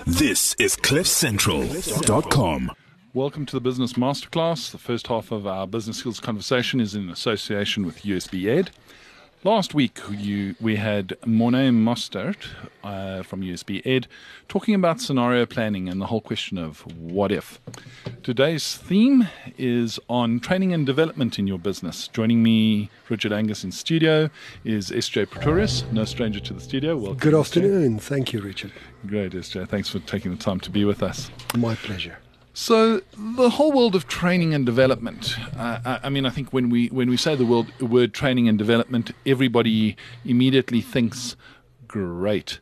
This is CliffCentral.com. Welcome to the Business Masterclass. The first half of our business skills conversation is in association with USB Ed. Last week, we had Morné Mostert from USB Ed talking about scenario planning and the whole question of what if. Today's theme is on training and development in your business. Joining me, Richard Angus in studio, is SJ Pretorius, no stranger to the studio. Welcome. Good afternoon. Thank you, Richard. Great, SJ. Thanks for taking the time to be with us. My pleasure. So the whole world of training and development, I think when we say the word training and development, everybody immediately thinks, great,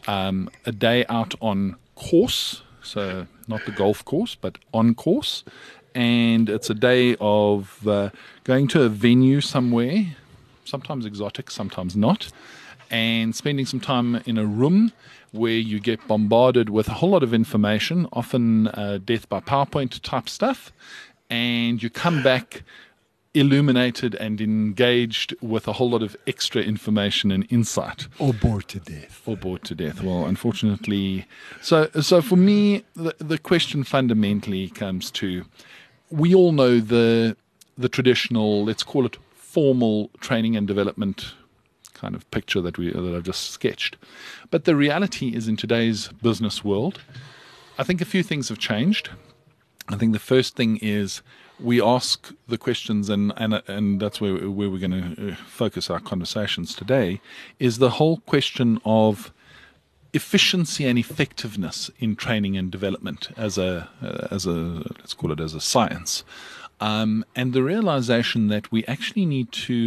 a day out on course, so not the golf course, but on course, and it's a day of going to a venue somewhere, sometimes exotic, sometimes not, and spending some time in a room where you get bombarded with a whole lot of information, often death by PowerPoint type stuff, and you come back illuminated and engaged with a whole lot of extra information and insight. Or bored to death. Well, unfortunately. So for me, the question fundamentally comes to, we all know the traditional, let's call it formal training and development kind of picture that I've just sketched. But the reality is, in today's business world, I think a few things have changed. I think the first thing is we ask the questions, and that's where we're going to focus our conversations today, is the whole question of efficiency and effectiveness in training and development as a let's call it as a science, and the realization that we actually need to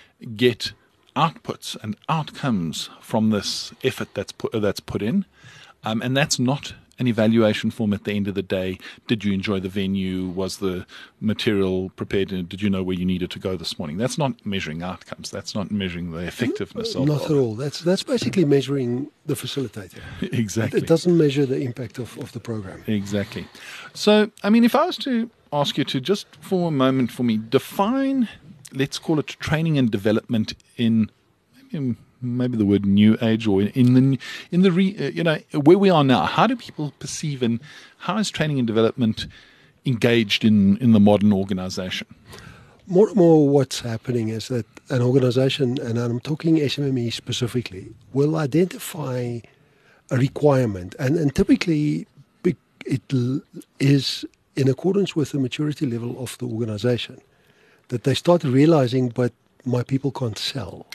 get outputs and outcomes from this effort that's put in, and that's not an evaluation form at the end of the day. Did you enjoy the venue? Was the material prepared? Did you know where you needed to go this morning? That's not measuring outcomes. That's not measuring the effectiveness of it. Not at all. That's basically measuring the facilitator. Exactly. It doesn't measure the impact of the program. Exactly. So, if I was to ask you to just for a moment for me define, let's call it training and development in maybe the word new age, or in the where we are now. How do people perceive, and how is training and development engaged in the modern organization? More and more what's happening is that an organization, and I'm talking SMME specifically, will identify a requirement, and typically it is in accordance with the maturity level of the organization, that they start realizing, but my people can't sell,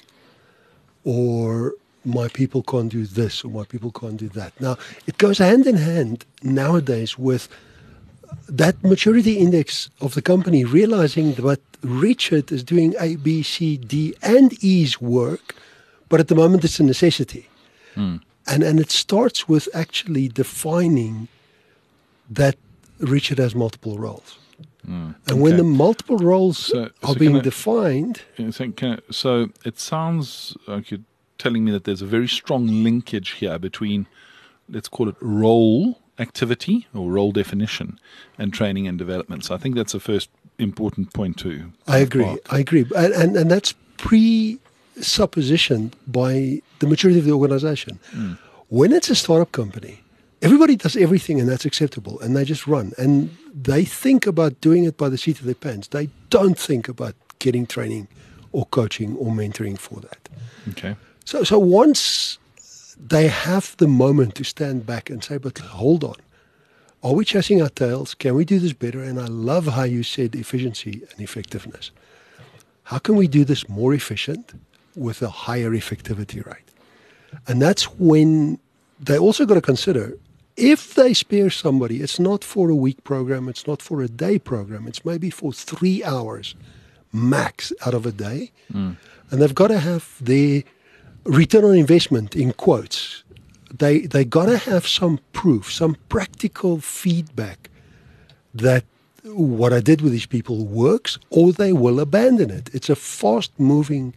or my people can't do this, or my people can't do that. Now, it goes hand in hand nowadays with that maturity index of the company realizing that Richard is doing A, B, C, D, and E's work, but at the moment it's a necessity. And it starts with actually defining that Richard has multiple roles. And when the multiple roles are being defined... So it sounds like you're telling me that there's a very strong linkage here between, let's call it role activity or role definition, and training and development. So I think that's the first important point too. I agree. And that's presuppositioned by the maturity of the organization. When it's a startup company, everybody does everything, and that's acceptable, and they just run. And they think about doing it by the seat of their pants. They don't think about getting training or coaching or mentoring for that. Okay. So once they have the moment to stand back and say, but hold on, are we chasing our tails? Can we do this better? And I love how you said efficiency and effectiveness. How can we do this more efficient with a higher effectivity rate? And that's when they also got to consider, if they spare somebody, it's not for a week program, it's not for a day program, it's maybe for 3 hours max out of a day. And they've got to have their return on investment in quotes. They got to have some proof, some practical feedback that what I did with these people works, or they will abandon it. It's a fast-moving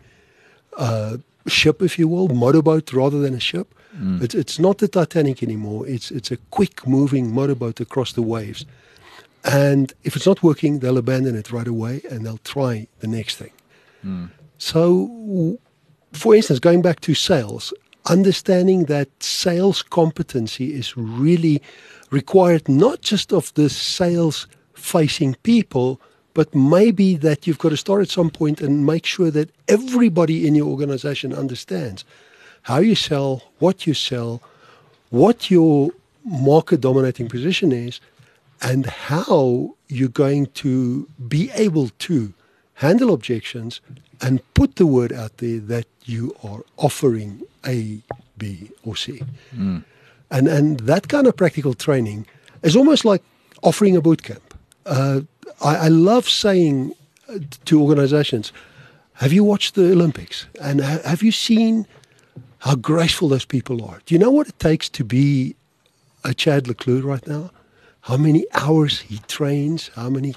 ship, if you will, motorboat rather than a ship. It's not the Titanic anymore. It's a quick-moving motorboat across the waves. And if it's not working, they'll abandon it right away, and they'll try the next thing. So, for instance, going back to sales, understanding that sales competency is really required not just of the sales-facing people, but maybe that you've got to start at some point and make sure that everybody in your organization understands how you sell, what your market dominating position is, and how you're going to be able to handle objections and put the word out there that you are offering A, B, or C. And that kind of practical training is almost like offering a boot camp. I love saying to organizations, have you watched the Olympics? And have you seen how graceful those people are? Do you know what it takes to be a Chad le Clos right now? How many hours he trains, how many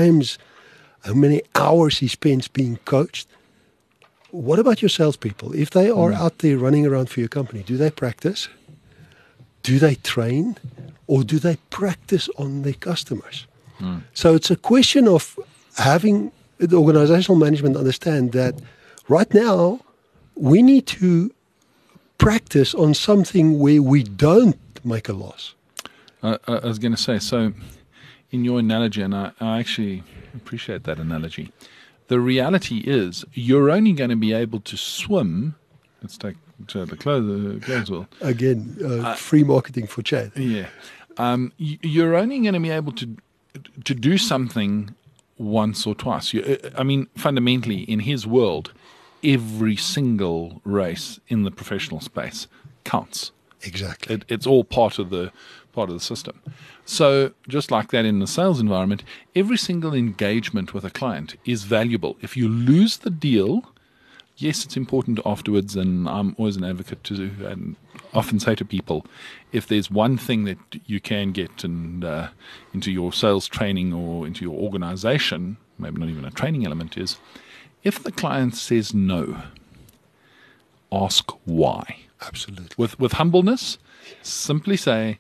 hours he spends being coached. What about your salespeople? If they are out there running around for your company, do they practice? Do they train? Or do they practice on their customers? So it's a question of having the organizational management understand that right now we need to practice on something where we don't make a loss. I was going to say, so in your analogy, and I actually appreciate that analogy, the reality is you're only going to be able to swim. Let's take the clothes wheel. Again, free marketing for Chad. Yeah. You're only going to be able to do something once or twice. Fundamentally, in his world, every single race in the professional space counts. Exactly. It's all part of the system. So just like that in the sales environment, every single engagement with a client is valuable. If you lose the deal, yes, it's important afterwards, and I'm always an advocate to and often say to people, if there's one thing that you can get into your sales training or into your organization, maybe not even a training element, is if the client says no, ask why. Absolutely. With humbleness, simply say,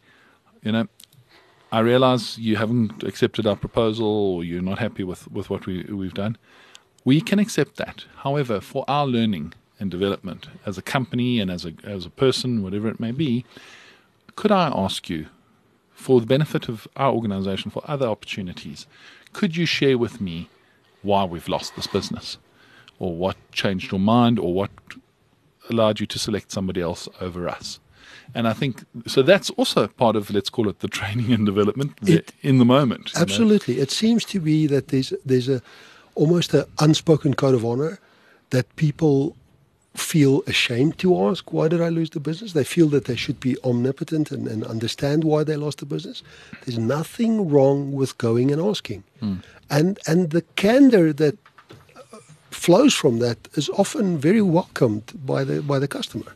I realize you haven't accepted our proposal or you're not happy with what we've done. We can accept that. However, for our learning and development as a company and as a person, whatever it may be, could I ask you, for the benefit of our organization, for other opportunities, could you share with me why we've lost this business, or what changed your mind, or what allowed you to select somebody else over us? And I think, so that's also part of, let's call it the training and development in the moment. Absolutely. It seems to be that there's almost an unspoken code of honor that people feel ashamed to ask, why did I lose the business? They feel that they should be omnipotent and understand why they lost the business. There's nothing wrong with going and asking. And the candor that flows from that is often very welcomed by the customer.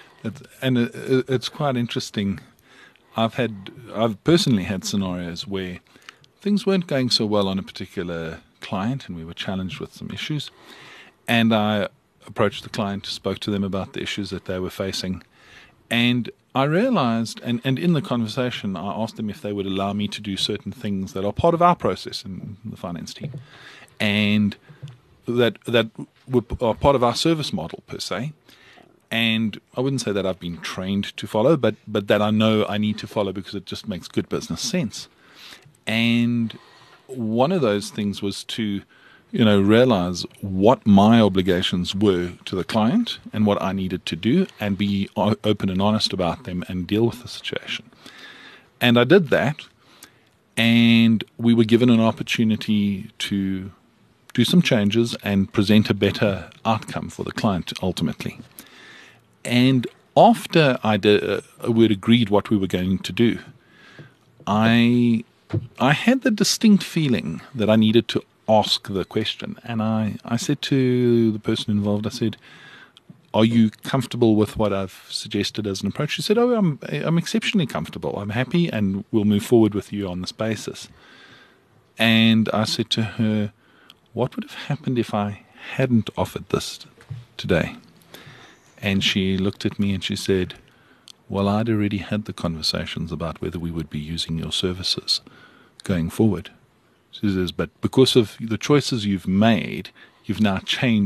It's quite interesting. I've personally had scenarios where things weren't going so well on a particular client, and we were challenged with some issues. And I approached the client, spoke to them about the issues that they were facing, and I realized, and in the conversation, I asked them if they would allow me to do certain things that are part of our process in the finance team, and that are part of our service model per se. And I wouldn't say that I've been trained to follow, but that I know I need to follow because it just makes good business sense. And one of those things was to, realize what my obligations were to the client and what I needed to do, and be open and honest about them and deal with the situation. And I did that, and we were given an opportunity to do some changes and present a better outcome for the client ultimately. And after we'd agreed what we were going to do, I had the distinct feeling that I needed to ask the question. And I said to the person involved, I said, are you comfortable with what I've suggested as an approach? She said, oh, I'm exceptionally comfortable. I'm happy, and we'll move forward with you on this basis. And I said to her, what would have happened if I hadn't offered this today? And she looked at me and she said, well, I'd already had the conversations about whether we would be using your services going forward. She says, but because of the choices you've made, you've now changed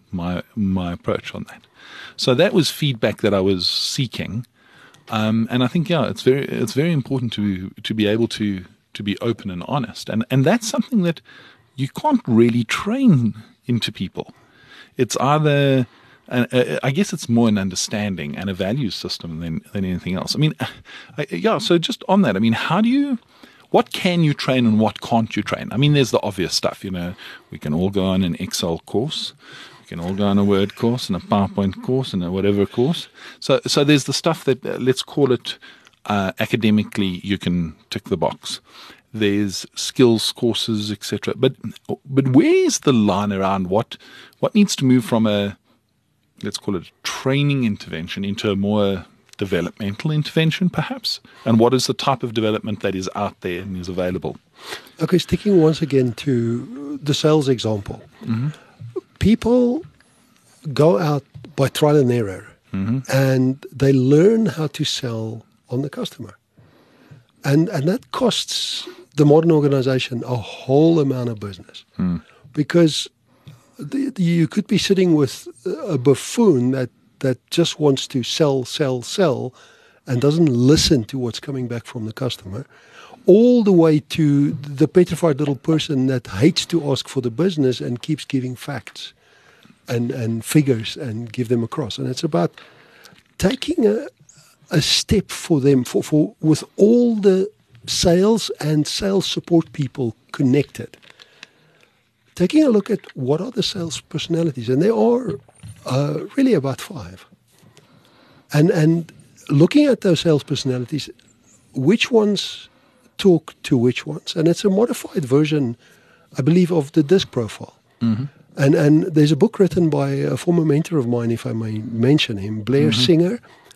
my approach on that. So that was feedback that I was seeking, and I think it's very important to be able to be open and honest, and that's something that you can't really train into people. It's either, I guess it's more an understanding and a value system than anything else. I mean, so just on that, I mean, what can you train and what can't you train? I mean, there's the obvious stuff, we can all go on an Excel course, we can all go on a Word course and a PowerPoint course and a whatever course. So there's the stuff that, let's call it, academically you can tick the box. There's skills courses, etc. But where is the line around what needs to move from a, let's call it, training intervention into a more developmental intervention, perhaps? And what is the type of development that is out there and is available? Okay, sticking once again to the sales example. Mm-hmm. People go out by trial and error, and they learn how to sell on the customer. And that costs the modern organization a whole amount of business, because you could be sitting with a buffoon that just wants to sell, and doesn't listen to what's coming back from the customer, all the way to the petrified little person that hates to ask for the business and keeps giving facts and figures and give them across. And it's about taking a step for them, for with all the sales and sales support people connected, taking a look at what are the sales personalities, and there are really about 5, and looking at those sales personalities, which ones talk to which ones, and it's a modified version, I believe, of the DISC profile. Mm-hmm. And there's a book written by a former mentor of mine, if I may mention him, Blair Singer,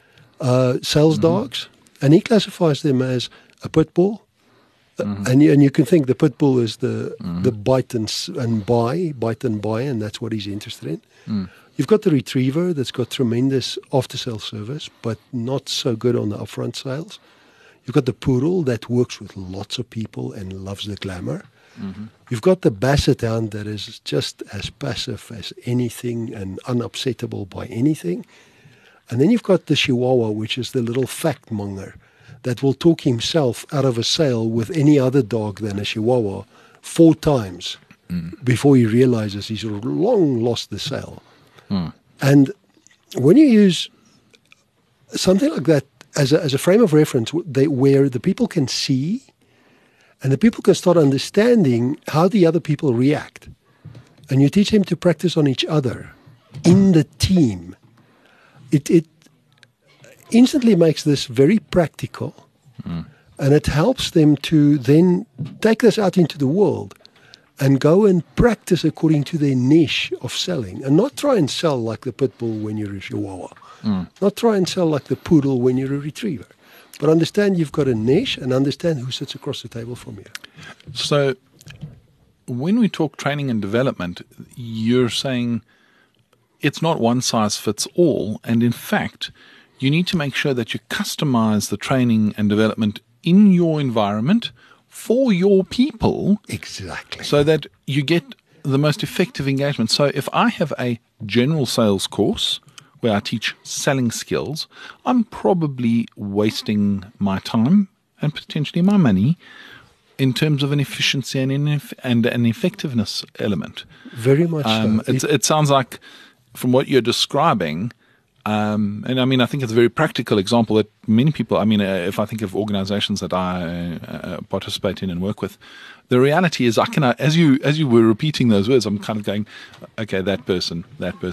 Sales Dogs, and he classifies them as a pit bull, and you can think the pit bull is the bite and buy, and that's what he's interested in. You've got the retriever that's got tremendous after-sales service, but not so good on the upfront sales. You've got the poodle that works with lots of people and loves the glamour. You've got the basset hound that is just as passive as anything and unupsettable by anything. And then you've got the chihuahua, which is the little fact monger that will talk himself out of a sale with any other dog than a chihuahua 4 times before he realizes he's long lost the sale. And when you use something like that as a frame of reference, where the people can see and the people can start understanding how the other people react, and you teach them to practice on each other in the team, it instantly makes this very practical, and it helps them to then take this out into the world and go and practice according to their niche of selling, and not try and sell like the pit bull when you're a chihuahua, not try and sell like the poodle when you're a retriever, but understand you've got a niche and understand who sits across the table from you. So when we talk training and development, you're saying it's not one size fits all, and in fact, you need to make sure that you customize the training and development in your environment for your people. Exactly. So that you get the most effective engagement. So if I have a general sales course where I teach selling skills, I'm probably wasting my time and potentially my money in terms of an efficiency and an effectiveness element. Very much so. It sounds like, from what you're describing, and I mean, I think it's a very practical example that many people, I mean, if I think of organizations that I participate in and work with, the reality is as you were repeating those words, I'm kind of going, okay, that person.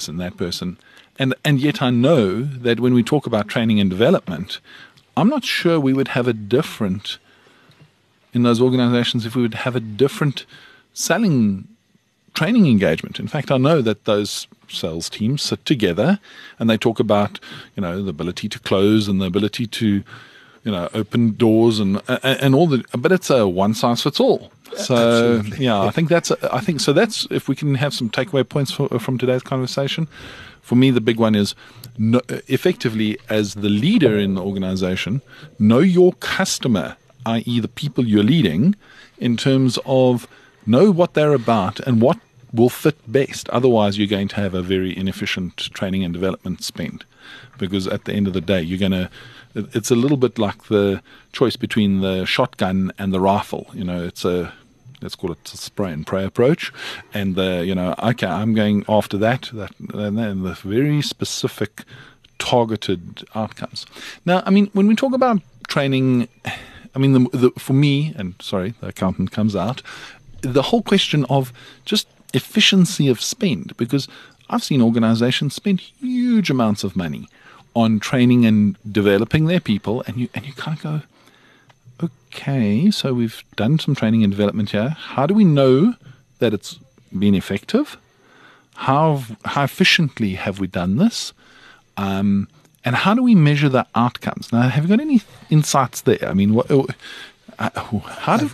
And yet I know that when we talk about training and development, I'm not sure we would have a different, in those organizations, if we would have a different selling training engagement. In fact, I know that those sales teams sit together and they talk about, the ability to close and the ability to, open doors and all the, but it's a one size fits all. So Absolutely. yeah, I think that's if we can have some takeaway points from today's conversation. For me, the big one is effectively, as the leader in the organization, know your customer, i.e. the people you're leading, in terms of know what they're about and what will fit best. Otherwise, you're going to have a very inefficient training and development spend, because at the end of the day, it's a little bit like the choice between the shotgun and the rifle. Let's call it a spray and pray approach. And okay, I'm going after that and the very specific targeted outcomes. Now, I mean, when we talk about training, I mean, for me, and sorry, the accountant comes out, the whole question of just efficiency of spend, because I've seen organizations spend huge amounts of money on training and developing their people, and you kind of go, okay, so we've done some training and development here. How do we know that it's been effective? How efficiently have we done this? And how do we measure the outcomes? Now, have you got any insights there? I mean, how do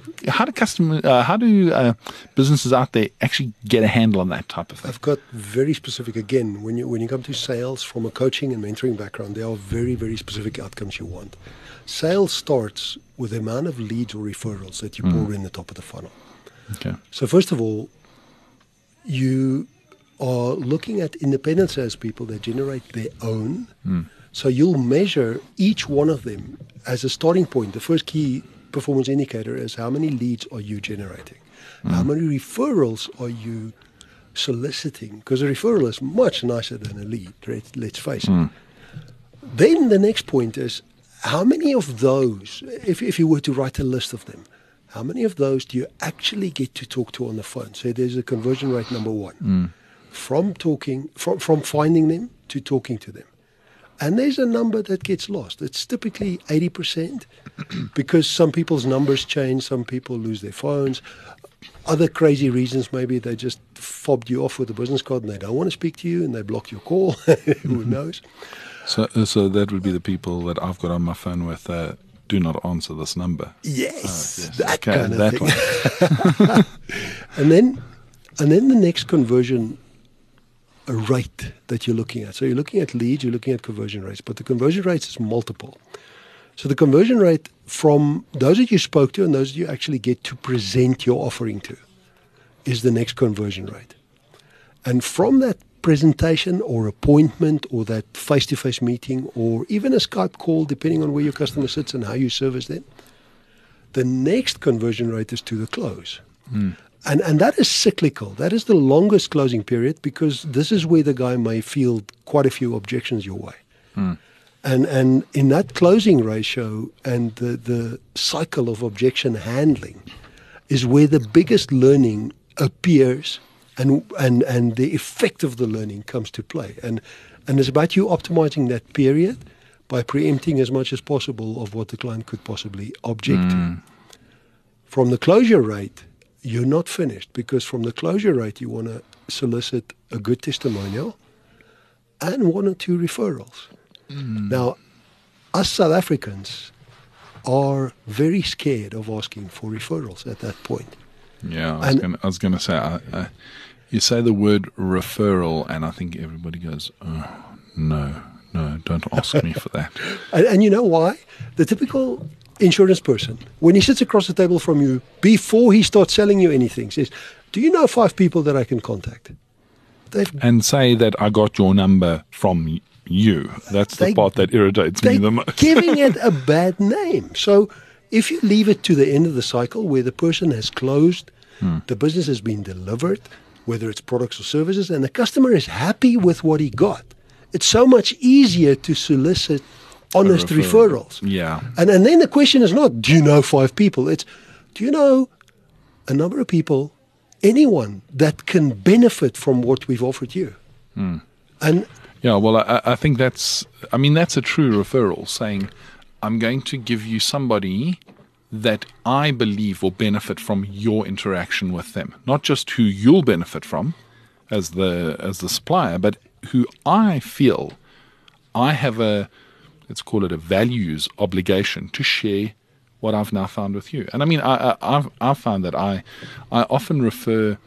businesses out there actually get a handle on that type of thing? I've got very specific, again, when you come to sales from a coaching and mentoring background, there are very, very specific outcomes you want. Sales starts with the amount of leads or referrals that you pour in the top of the funnel. Okay. So first of all, you are looking at independent salespeople that generate their own. So you'll measure each one of them as a starting point. The first key performance indicator is how many leads are you generating? How many referrals are you soliciting? Because a referral is much nicer than a lead, let's face it. Then the next point is, how many of those, if you were to write a list of them, how many of those do you actually get to talk to on the phone? So there's a conversion rate number one. From finding them to talking to them. And there's a number that gets lost. It's typically 80% because some people's numbers change, some people lose their phones. Other crazy reasons, maybe they just fobbed you off with a business card and they don't want to speak to you and they block your call. Who knows? So that would be the people that I've got on my phone with do not answer this number. Yes, yes. that Okay, kind of that thing. one. and then the next conversion rate that you're looking at. So you're looking at leads, you're looking at conversion rates, but the conversion rates is multiple. So the conversion rate from those that you spoke to and those that you actually get to present your offering to is the next conversion rate. And from that presentation or appointment or that face-to-face meeting or even a Skype call, depending on where your customer sits and how you service them, the next conversion rate is to the close. And that is cyclical. That is the longest closing period because this is where the guy may field quite a few objections your way. And in that closing ratio and the cycle of objection handling is where the biggest learning appears and the effect of the learning comes to play. And it's about you optimizing that period by preempting as much as possible of what the client could possibly object to. From the closure rate, you're not finished because from the closure rate, you want to solicit a good testimonial and 1 or 2 referrals. Now, us South Africans are very scared of asking for referrals at that point. Yeah, I was going to say, you say the word referral, and I think everybody goes, oh, no, don't ask me for that. And you know why? The typical insurance person, when he sits across the table from you, before he starts selling you anything, says, do you know 5 people that I can contact? And say that I got your number from you. That's the part that irritates me the most. Giving it a bad name. So if you leave it to the end of the cycle where the person has closed, the business has been delivered, whether it's products or services, and the customer is happy with what he got, it's so much easier to solicit honest referrals. Yeah. And then the question is not, do you know 5 people? It's, do you know a number of people, anyone that can benefit from what we've offered you? And yeah, well, I think that's a true referral, saying I'm going to give you somebody that I believe will benefit from your interaction with them. Not just who you'll benefit from as the supplier, but who I feel I have let's call it a values obligation to share what I've now found with you. And I mean, I've found that I often refer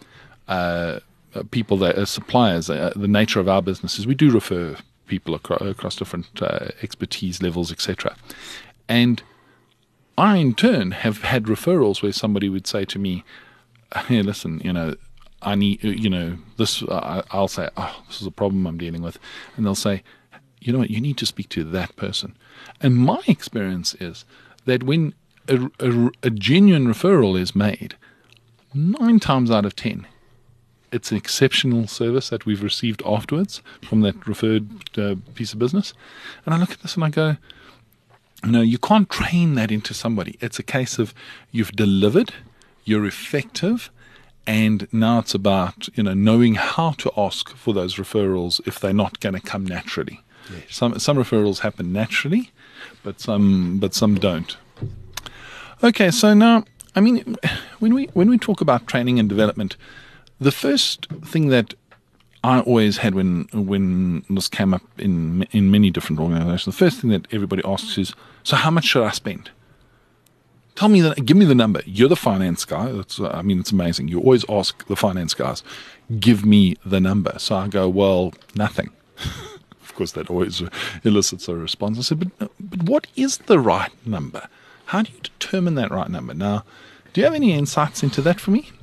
people that are suppliers. The nature of our business is we do refer people across different expertise levels, etc. And I, in turn, have had referrals where somebody would say to me, hey, listen, I need, this. I'll say, this is a problem I'm dealing with, and they'll say, you know what, you need to speak to that person. And my experience is that when a genuine referral is made, 9 times out of 10, it's an exceptional service that we've received afterwards from that referred piece of business. And I look at this and I go, no, you can't train that into somebody. It's a case of you've delivered, you're effective, and now it's about knowing how to ask for those referrals if they're not going to come naturally. Yes. Some referrals happen naturally, but some don't. Okay, so now, I mean, when we talk about training and development, the first thing that I always had when this came up in many different organizations, the first thing that everybody asks is, so how much should I spend? Tell me give me the number. You're the finance guy. It's amazing. You always ask the finance guys, give me the number. So I go, well, nothing. Of course, that always elicits a response. I said, but what is the right number? How do you determine that right number? Now, do you have any insights into that for me?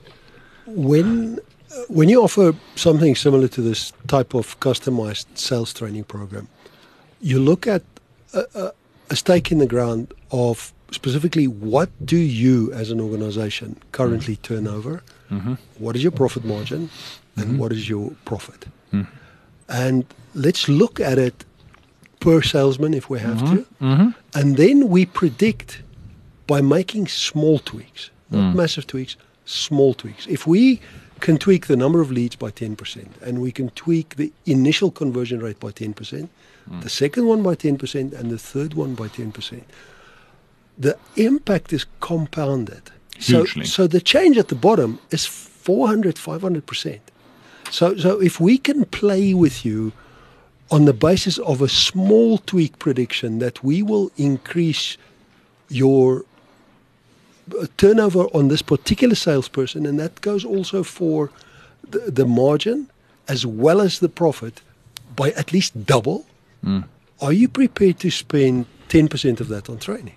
When you offer something similar to this type of customized sales training program, you look at a stake in the ground of specifically what do you as an organization currently turn over, what is your profit margin, and what is your profit. And let's look at it per salesman if we have to. And then we predict by making small tweaks, not massive tweaks, small tweaks. If we can tweak the number of leads by 10% and we can tweak the initial conversion rate by 10%, the second one by 10% and the third one by 10%, the impact is compounded. Hugely. So the change at the bottom is 400, 500%. So if we can play with you on the basis of a small tweak prediction that we will increase your turnover on this particular salesperson, and that goes also for the margin as well as the profit by at least double, are you prepared to spend 10% of that on training?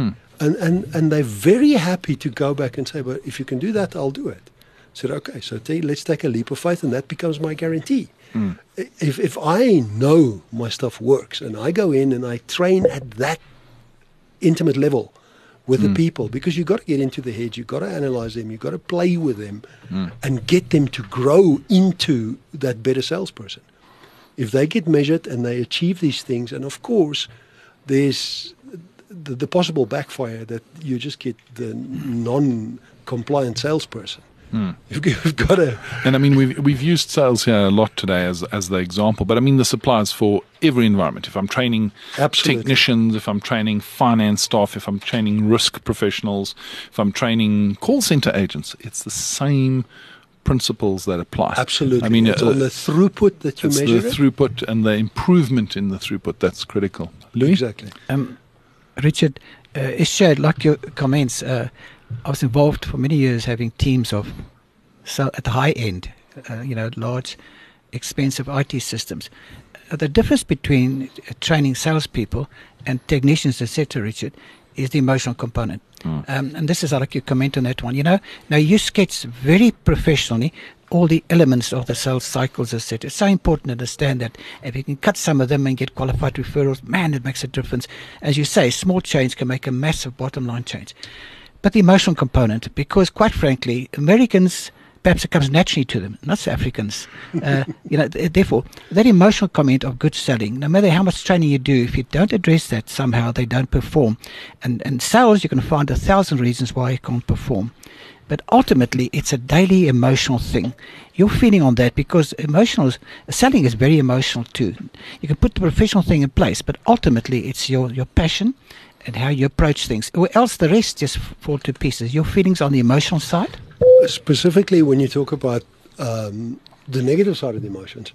And they're very happy to go back and say, but if you can do that, I'll do it. I said, okay, so let's take a leap of faith, and that becomes my guarantee. If I know my stuff works and I go in and I train at that intimate level with the people, because you've got to get into the heads, you've got to analyze them, you've got to play with them and get them to grow into that better salesperson. If they get measured and they achieve these things, and of course, there's the possible backfire that you just get the non-compliant salesperson. You've got to. And I mean, we've used sales here a lot today as the example, but I mean, this applies for every environment. If I'm training technicians, if I'm training finance staff, if I'm training risk professionals, if I'm training call center agents, it's the same principles that apply. Absolutely. I mean, it's on the throughput that you measure. It's the throughput and the improvement in the throughput that's critical. Louis? Exactly. Richard, it showed, like your comments, I was involved for many years having teams of at the high end, large, expensive IT systems. The difference between training salespeople and technicians, etc., Richard, is the emotional component. And this is, I'd like you to comment on that one. Now you sketch very professionally all the elements of the sales cycles, etc. It's so important to understand that if you can cut some of them and get qualified referrals, man, it makes a difference. As you say, small change can make a massive bottom line change. But the emotional component, because quite frankly, Americans, perhaps it comes naturally to them, not South Africans. Therefore, that emotional comment of good selling, no matter how much training you do, if you don't address that somehow, they don't perform. And sales, you can find 1,000 reasons why you can't perform. But ultimately, it's a daily emotional thing. You're feeding on that because selling is very emotional too. You can put the professional thing in place, but ultimately, it's your passion and how you approach things. Or else the rest just fall to pieces. Your feelings on the emotional side? Specifically, when you talk about the negative side of the emotions,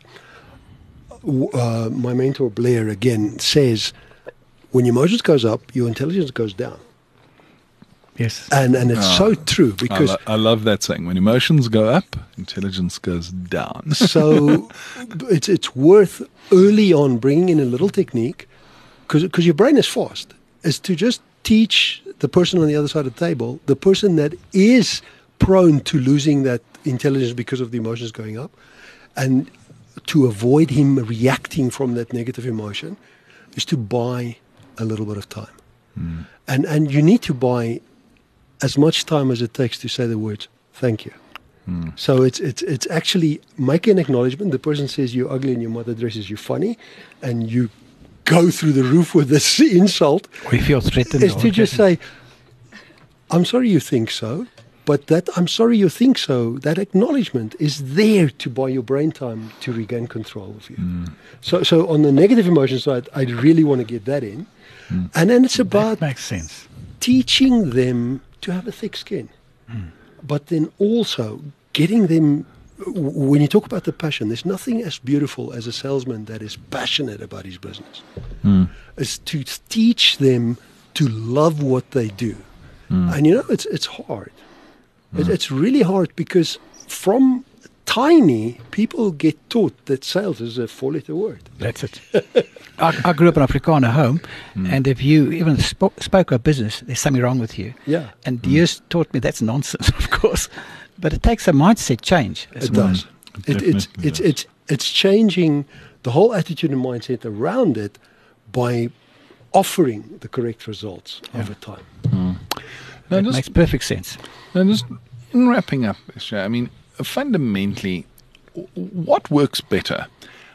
my mentor Blair again says, when your emotions goes up, your intelligence goes down. Yes. And it's so true because I love that saying. When emotions go up, intelligence goes down. So it's worth early on bringing in a little technique because your brain is fast, is to just teach the person on the other side of the table, the person that is prone to losing that intelligence because of the emotions going up. And to avoid him reacting from that negative emotion is to buy a little bit of time. And you need to buy as much time as it takes to say the words, thank you. So it's actually make an acknowledgement. The person says you're ugly and your mother dresses you funny, and you go through the roof with this insult. Or you feel threatened. Is to just say, I'm sorry you think so, but that I'm sorry you think so, that acknowledgement is there to buy your brain time to regain control of you. So on the negative emotion side, I really want to get that in. And then it's about That makes sense. teaching them to have a thick skin. But then also getting them, when you talk about the passion, there's nothing as beautiful as a salesman that is passionate about his business. Is to teach them to love what they do. And it's hard. It's really hard because from tiny, people get taught that sales is a 4-letter word. That's it. I grew up in an Afrikaner home, and if you even spoke of business, there's something wrong with you. Yeah. And years taught me that's nonsense, of course. But it takes a mindset change. It does. It's changing the whole attitude and mindset around it by offering the correct results over time. That makes perfect sense. Now, just in wrapping up this show, I mean, fundamentally, what works better?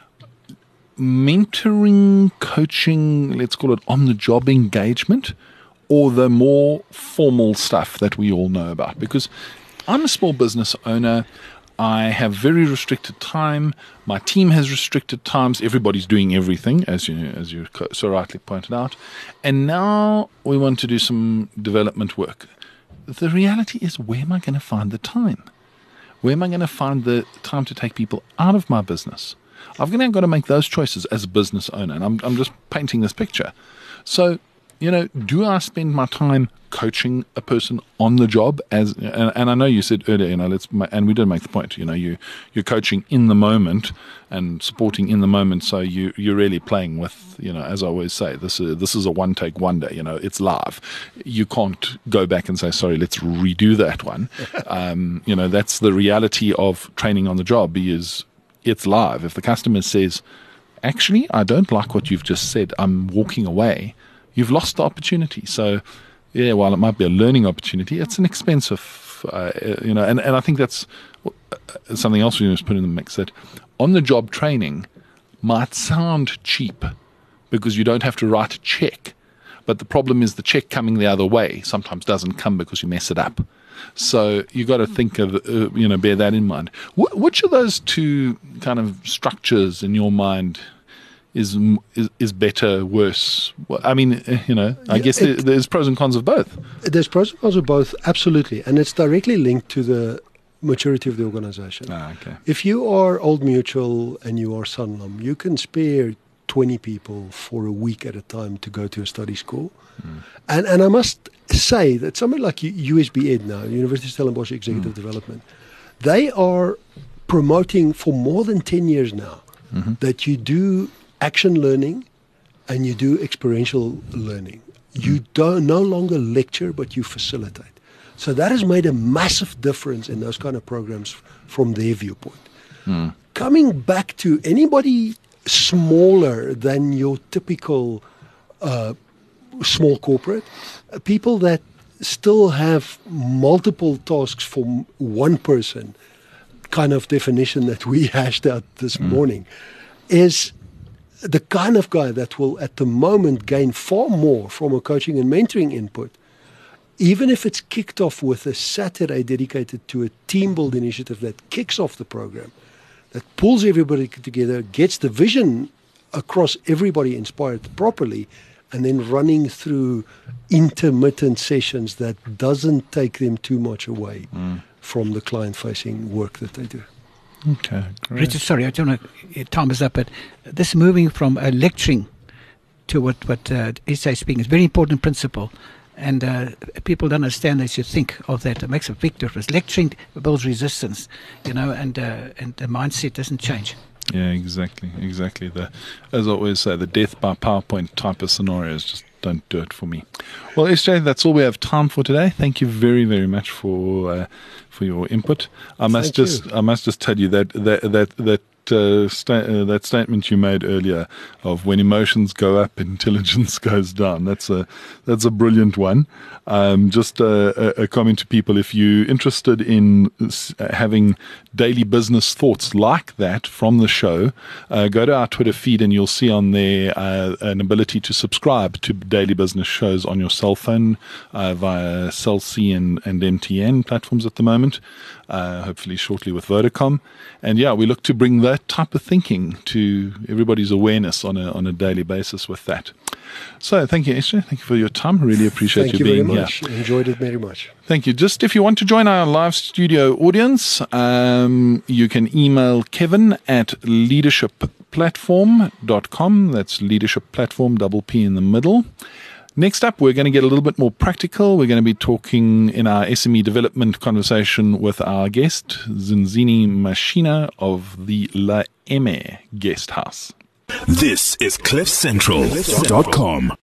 Mentoring, coaching, let's call it on-the-job engagement, or the more formal stuff that we all know about? Because I'm a small business owner. I have very restricted time. My team has restricted times. Everybody's doing everything, as you so rightly pointed out. And now we want to do some development work. The reality is, where am I going to find the time? Where am I going to find the time to take people out of my business? I've now got to make those choices as a business owner, and I'm just painting this picture. So, do I spend my time coaching a person on the job and I know you said earlier, and we did make the point, you're coaching in the moment and supporting in the moment, so you're really playing with, as I always say, this is a one take wonder, it's live. You can't go back and say, sorry, let's redo that one. That's the reality of training on the job, is it's live. If the customer says, actually, I don't like what you've just said, I'm walking away, you've lost the opportunity. So, yeah, while it might be a learning opportunity, it's an expensive, and I think that's something else we must put in the mix, that on-the-job training might sound cheap because you don't have to write a check. But the problem is the check coming the other way sometimes doesn't come because you mess it up. So you got to think of, bear that in mind. Which of those two kind of structures in your mind is better, worse? I mean, I guess there's pros and cons of both. There's pros and cons of both, absolutely. And it's directly linked to the maturity of the organization. Okay. If you are Old Mutual and you are Sanlam, you can spare 20 people for a week at a time to go to a study school. And I must say that somebody like USB Ed now, University of Stellenbosch Executive Development, they are promoting for more than 10 years now that you do action learning and you do experiential learning. You don't no longer lecture, but you facilitate. So that has made a massive difference in those kind of programs from their viewpoint. Coming back to anybody smaller than your typical small corporate, people that still have multiple tasks for one person, kind of definition that we hashed out this morning, is the kind of guy that will at the moment gain far more from a coaching and mentoring input, even if it's kicked off with a Saturday dedicated to a team build initiative that kicks off the program, that pulls everybody together, gets the vision across everybody inspired properly, and then running through intermittent sessions that doesn't take them too much away from the client-facing work that they do. Okay, great. Richard, sorry, I don't know, time is up, but this moving from lecturing to what Isai is speaking is a very important principle. And people don't understand they should think of that. It makes a big difference. Lecturing builds resistance, and the mindset doesn't change. Yeah, exactly. As I always say, the death by PowerPoint type of scenario is just don't do it for me. Well, SJ, that's all we have time for today. Thank you very, very much for your input. I must just tell you that statement you made earlier of when emotions go up, intelligence goes down. That's a brilliant one. Just a comment to people: if you're interested in having daily business thoughts like that from the show, go to our Twitter feed and you'll see on there an ability to subscribe to daily business shows on your cell phone via Cell C and MTN platforms at the moment. Hopefully shortly with Vodacom. And yeah, we look to bring that type of thinking to everybody's awareness on a daily basis with that. So thank you, Esther. Thank you for your time. Really appreciate you being here. Thank you very much. Enjoyed it very much. Thank you. Just if you want to join our live studio audience, you can email Kevin at leadershipplatform.com. That's leadership platform, double P in the middle. Next up, we're going to get a little bit more practical. We're going to be talking in our SME development conversation with our guest, Zinzini Mashina of the La Eme Guest House. This is CliffCentral.com.